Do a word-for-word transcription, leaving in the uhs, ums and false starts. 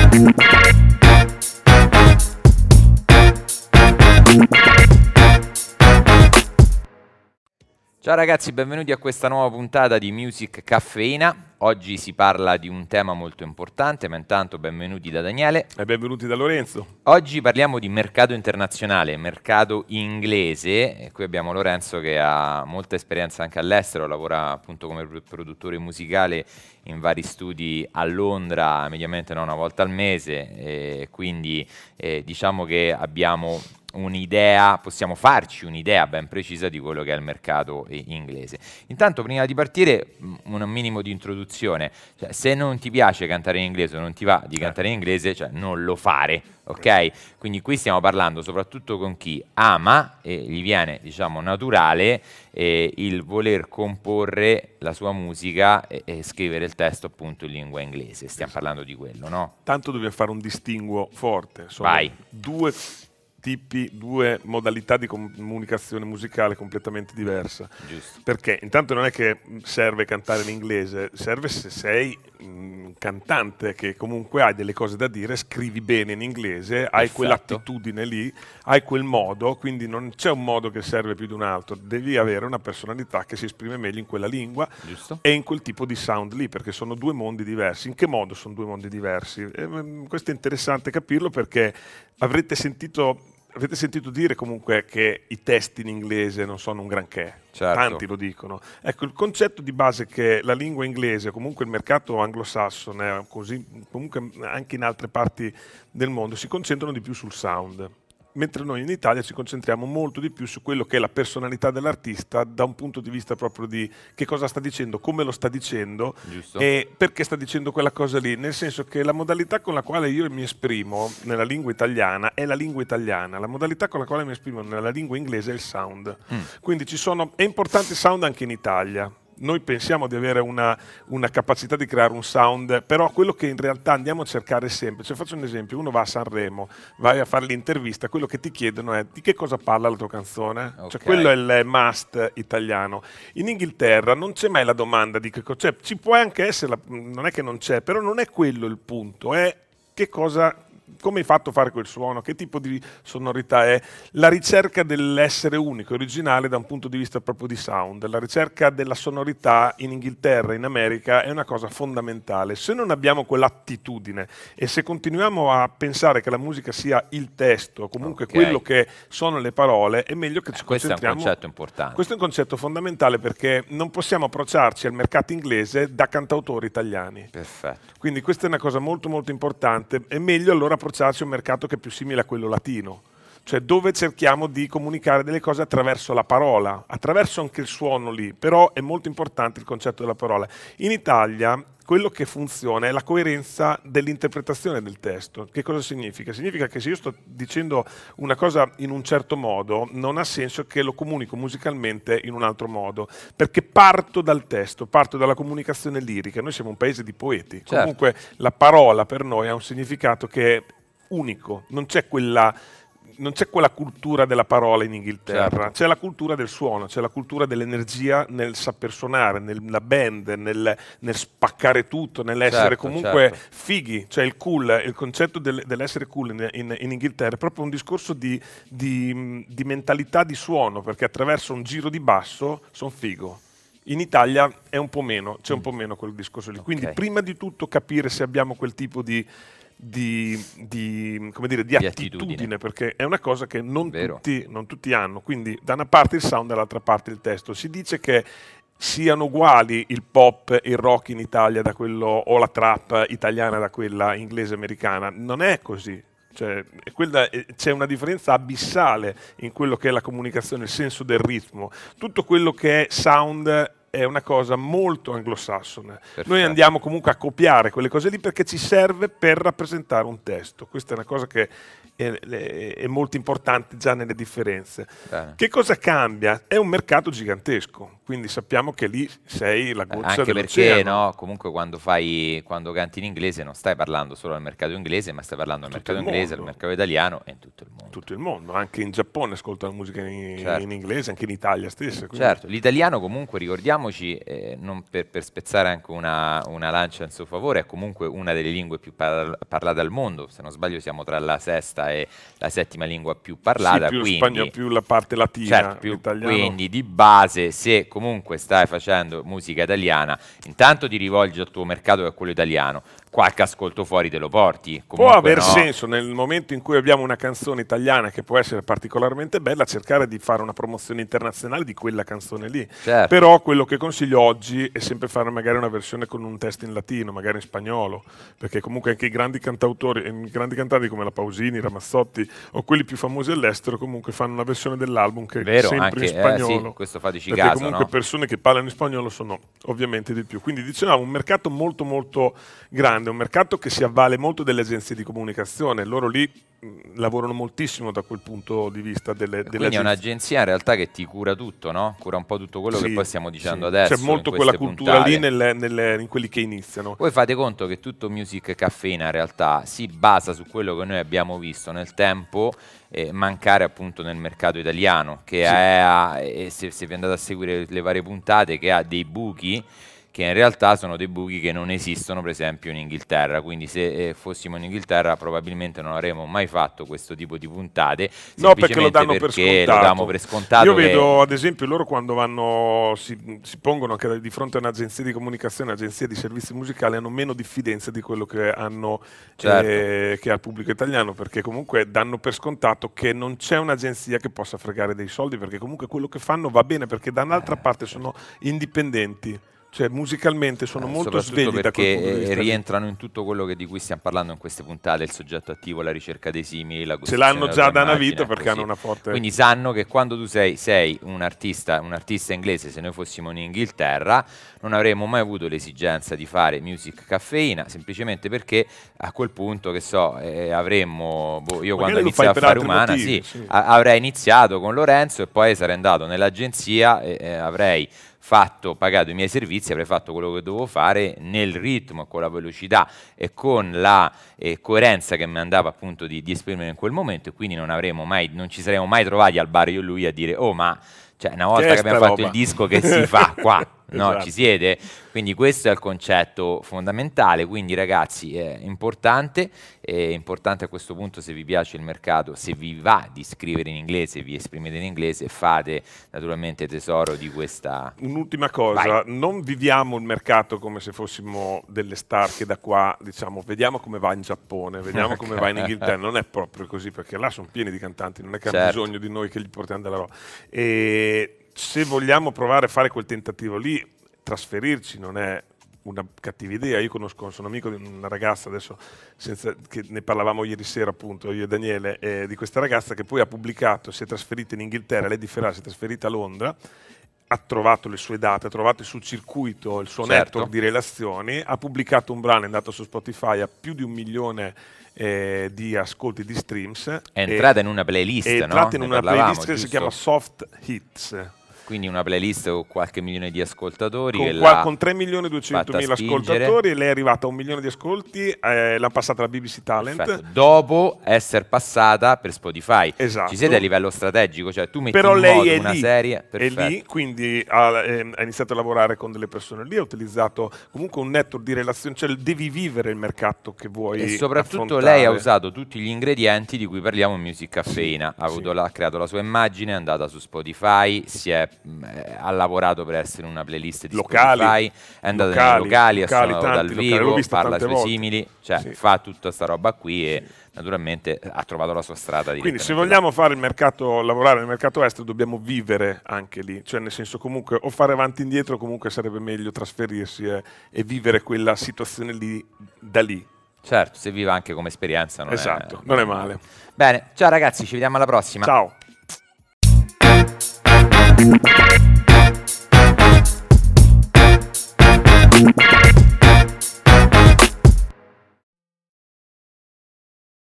Ciao ragazzi, benvenuti a questa nuova puntata di Music Caffeina. Oggi si parla di un tema molto importante, ma intanto benvenuti da Daniele. E benvenuti da Lorenzo. Oggi parliamo di mercato internazionale, mercato inglese, e qui abbiamo Lorenzo che ha molta esperienza anche all'estero, lavora appunto come produttore musicale in vari studi a Londra, mediamente no, una volta al mese, e quindi eh, diciamo che abbiamo un'idea, possiamo farci un'idea ben precisa di quello che è il mercato inglese. Intanto, prima di partire, un minimo di introduzione. Cioè, se non ti piace cantare in inglese o non ti va di cantare in inglese, cioè non lo fare, ok? Quindi qui stiamo parlando soprattutto con chi ama e gli viene, diciamo, naturale eh, il voler comporre la sua musica e, e scrivere il testo appunto in lingua inglese. Stiamo parlando di quello, no? Tanto dobbiamo fare un distinguo forte. Sono Vai. due tipi, due modalità di comunicazione musicale completamente diversa. Giusto. Perché intanto non è che serve cantare in inglese, serve se sei un cantante che comunque hai delle cose da dire, scrivi bene in inglese, hai Perfetto. quell'attitudine lì, hai quel modo, quindi non c'è un modo che serve più di un altro, devi avere una personalità che si esprime meglio in quella lingua. Giusto. E in quel tipo di sound lì, perché sono due mondi diversi. In che modo sono due mondi diversi? E, questo è interessante capirlo perché avrete sentito, avete sentito dire comunque che i testi in inglese non sono un granché. Certo. Tanti lo dicono. Ecco, il concetto di base è che la lingua inglese, comunque il mercato anglosassone, così comunque anche in altre parti del mondo, si concentrano di più sul sound. Mentre noi in Italia ci concentriamo molto di più su quello che è la personalità dell'artista da un punto di vista proprio di che cosa sta dicendo, come lo sta dicendo. Giusto. E perché sta dicendo quella cosa lì, nel senso che la modalità con la quale io mi esprimo nella lingua italiana è la lingua italiana, la modalità con la quale mi esprimo nella lingua inglese è il sound. Mm. Quindi ci sono, è importante il sound anche in Italia. Noi pensiamo di avere una, una capacità di creare un sound, però quello che in realtà andiamo a cercare è semplice. Faccio un esempio: uno va a Sanremo, vai a fare l'intervista, quello che ti chiedono è di che cosa parla la tua canzone, okay. Cioè quello è il must italiano. In Inghilterra non c'è mai la domanda di che cosa, cioè ci può anche essere, la, non è che non c'è, però non è quello il punto, è che cosa, come hai fatto a fare quel suono, che tipo di sonorità è, la ricerca dell'essere unico, originale da un punto di vista proprio di sound, la ricerca della sonorità in Inghilterra, in America è una cosa fondamentale. Se non abbiamo quell'attitudine e se continuiamo a pensare che la musica sia il testo, comunque okay. quello che sono le parole, è meglio che eh, ci questo concentriamo. Questo è un concetto importante. Questo è un concetto fondamentale perché non possiamo approcciarci al mercato inglese da cantautori italiani. Perfetto. Quindi questa è una cosa molto molto importante. È meglio allora approcciarci a un mercato che è più simile a quello latino, cioè dove cerchiamo di comunicare delle cose attraverso la parola, attraverso anche il suono lì, però è molto importante il concetto della parola. In Italia quello che funziona è la coerenza dell'interpretazione del testo. Che cosa significa? Significa che se io sto dicendo una cosa in un certo modo, non ha senso che lo comunico musicalmente in un altro modo, perché parto dal testo, parto dalla comunicazione lirica. Noi siamo un paese di poeti. Certo. Comunque la parola per noi ha un significato che è unico, non c'è quella... non c'è quella cultura della parola in Inghilterra, certo. C'è la cultura del suono, c'è la cultura dell'energia nel saper suonare, nella band, nel, nel spaccare tutto, nell'essere certo, comunque certo. fighi, cioè il cool, il concetto del, dell'essere cool in, in, in Inghilterra è proprio un discorso di, di, di mentalità di suono, perché attraverso un giro di basso sono figo. In Italia è un po' meno, c'è un po' meno quel discorso lì. Okay. Quindi prima di tutto capire se abbiamo quel tipo di Di, di, come dire, di, di attitudine, attitudine, perché è una cosa che non tutti, non tutti hanno. Quindi da una parte il sound, dall'altra parte il testo. Si dice che siano uguali il pop e il rock in Italia da quello, o la trap italiana da quella inglese americana. Non è così. Cioè, quella, c'è una differenza abissale in quello che è la comunicazione, il senso del ritmo. Tutto quello che è sound è una cosa molto anglosassone. Perfetto. Noi andiamo comunque a copiare quelle cose lì perché ci serve per rappresentare un testo. Questa è una cosa che è, è, è molto importante già nelle differenze. Bene. Che cosa cambia? È un mercato gigantesco. quindi sappiamo che lì sei la goccia Anche dell'oceano. perché no, comunque quando fai quando canti in inglese non stai parlando solo al mercato inglese, ma stai parlando al Tutto mercato il inglese, al mondo. mercato italiano e in tutto il mondo. Tutto il mondo, anche in Giappone ascoltano musica in, Certo. in inglese, anche in Italia stessa. quindi- Certo, l'italiano comunque ricordiamoci, eh, non per, per spezzare anche una, una lancia in suo favore, è comunque una delle lingue più par- parlate al mondo, se non sbaglio siamo tra la sesta e la settima lingua più parlata, sì, più, quindi, spagno- più la parte latina, certo, più- l'italiano. quindi di base se comunque stai facendo musica italiana, intanto ti rivolgi al tuo mercato che è quello italiano, qualche ascolto fuori te lo porti. Può Comunque aver no. senso nel momento in cui abbiamo una canzone italiana che può essere particolarmente bella cercare di fare una promozione internazionale di quella canzone lì. Certo. Però quello che consiglio oggi è sempre fare magari una versione con un testo in latino, magari in spagnolo, perché comunque anche i grandi cantautori, e i grandi cantanti come la Pausini, Ramazzotti o quelli più famosi all'estero comunque fanno una versione dell'album che Vero, è sempre anche, in spagnolo. eh, sì, questo fateci perché caso, comunque no? persone che parlano in spagnolo sono ovviamente di più. Quindi dicevamo un mercato molto molto grande, un mercato che si avvale molto delle agenzie di comunicazione. Loro lì mh, lavorano moltissimo da quel punto di vista delle, delle Quindi è agenzie. un'agenzia in realtà che ti cura tutto, no? Cura un po' tutto quello che Sì, poi stiamo dicendo sì. adesso. C'è molto in quella queste cultura puntate. lì nelle- nelle- in quelli che iniziano. Voi fate conto che tutto Music Caffeina in realtà si basa su quello che noi abbiamo visto nel tempo eh, mancare appunto nel mercato italiano, che Sì. è, a- e se, se vi andate a seguire le varie puntate, che ha dei buchi che in realtà sono dei buchi che non esistono per esempio in Inghilterra, quindi se eh, fossimo in Inghilterra probabilmente non avremmo mai fatto questo tipo di puntate, No, perché lo semplicemente danno per perché scontato. lo diamo per scontato. Io che- vedo, ad esempio, loro quando vanno, si, si pongono anche di fronte a un'agenzia di comunicazione, un'agenzia di servizi musicali, hanno meno diffidenza di quello che hanno Certo. eh, che ha il pubblico italiano, perché comunque danno per scontato che non c'è un'agenzia che possa fregare dei soldi, perché comunque quello che fanno va bene, perché da un'altra Eh, parte sono indipendenti. Cioè musicalmente sono Eh, molto soprattutto svegli da quel perché punto di eh, vista lì. rientrano in tutto quello che- di cui stiamo parlando in queste puntate, il soggetto attivo, la ricerca dei simili, la Ce costruzione l'hanno della già tua da una immagine, vita perché così. hanno una forte... Quindi sanno che quando tu sei, sei un artista, un artista inglese, se noi fossimo in Inghilterra, non avremmo mai avuto l'esigenza di fare Music Caffeina, semplicemente perché a quel punto, che so, eh, avremmo, boh, io quando Magari lo iniziai a fai per fare altri Umana, motivi, sì, sì. a- avrei iniziato con Lorenzo e poi sarei andato nell'agenzia e eh, avrei fatto, pagato i miei servizi, avrei fatto quello che dovevo fare nel ritmo, con la velocità e con la eh, coerenza che mi andava appunto di, di esprimere in quel momento, e quindi non avremmo mai, non ci saremmo mai trovati al bar io e lui a dire oh ma cioè, una volta Che è che abbiamo sta fatto il roba? disco che si fa qua, no? Esatto. Ci siete? Quindi questo è il concetto fondamentale, quindi ragazzi è importante, è importante a questo punto, se vi piace il mercato, se vi va di scrivere in inglese, vi esprimete in inglese, fate naturalmente tesoro di questa... Un'ultima cosa, non viviamo il mercato come se fossimo delle star che da qua, diciamo, vediamo come va in Giappone, vediamo come va in Inghilterra, non è proprio così, perché là sono pieni di cantanti, non è che hanno Certo. bisogno di noi che gli portiamo della roba. E se vogliamo provare a fare quel tentativo lì, trasferirci non è una cattiva idea. Io conosco, sono amico di una ragazza adesso, senza, che ne parlavamo ieri sera appunto, io e Daniele, eh, di questa ragazza che poi ha pubblicato, si è trasferita in Inghilterra, lei di Ferrara si è trasferita a Londra, ha trovato le sue date, ha trovato il suo circuito, il suo Certo. network di relazioni, ha pubblicato un brano, è andato su Spotify, ha più di un milione eh, di ascolti, di streams. È entrata in una playlist, È no? entrata in Ne una parlavamo, playlist che si giusto? chiama Soft Hits. Quindi una playlist con qualche milione di ascoltatori che Con, qua- l'ha con tre milioni duecentomila fatta spingere. ascoltatori, lei è arrivata a un milione di ascolti, eh, l'ha passata la B B C Talent. Perfetto. Dopo essere passata per Spotify. Esatto. Ci siete a livello strategico, cioè tu metti Però in lei modo è una lì, serie, è perfetto. lì, quindi ha, eh, ha iniziato a lavorare con delle persone lì, ha utilizzato comunque un network di relazioni, cioè devi vivere il mercato che vuoi E soprattutto affrontare. lei ha usato tutti gli ingredienti di cui parliamo in Music Caffeina. Ha, avuto sì. la- ha creato la sua immagine, è andata su Spotify, si è, mh, eh, ha lavorato per essere in una playlist di Locali, Spotify, è andata locali, nei locali, ha locali, suonato tanti dal locali, l'ho vivo, vista parla tante sui volte. simili, cioè Sì. fa tutta sta roba qui e naturalmente ha trovato la sua strada. Quindi se direttamente là. vogliamo fare il mercato, lavorare nel mercato estero, dobbiamo vivere anche lì, cioè nel senso comunque o fare avanti e indietro, comunque sarebbe meglio trasferirsi e, e vivere quella situazione lì da lì. Certo, se viva anche come esperienza non Esatto, è, non è male. Bene, ciao ragazzi, ci vediamo alla prossima. Ciao.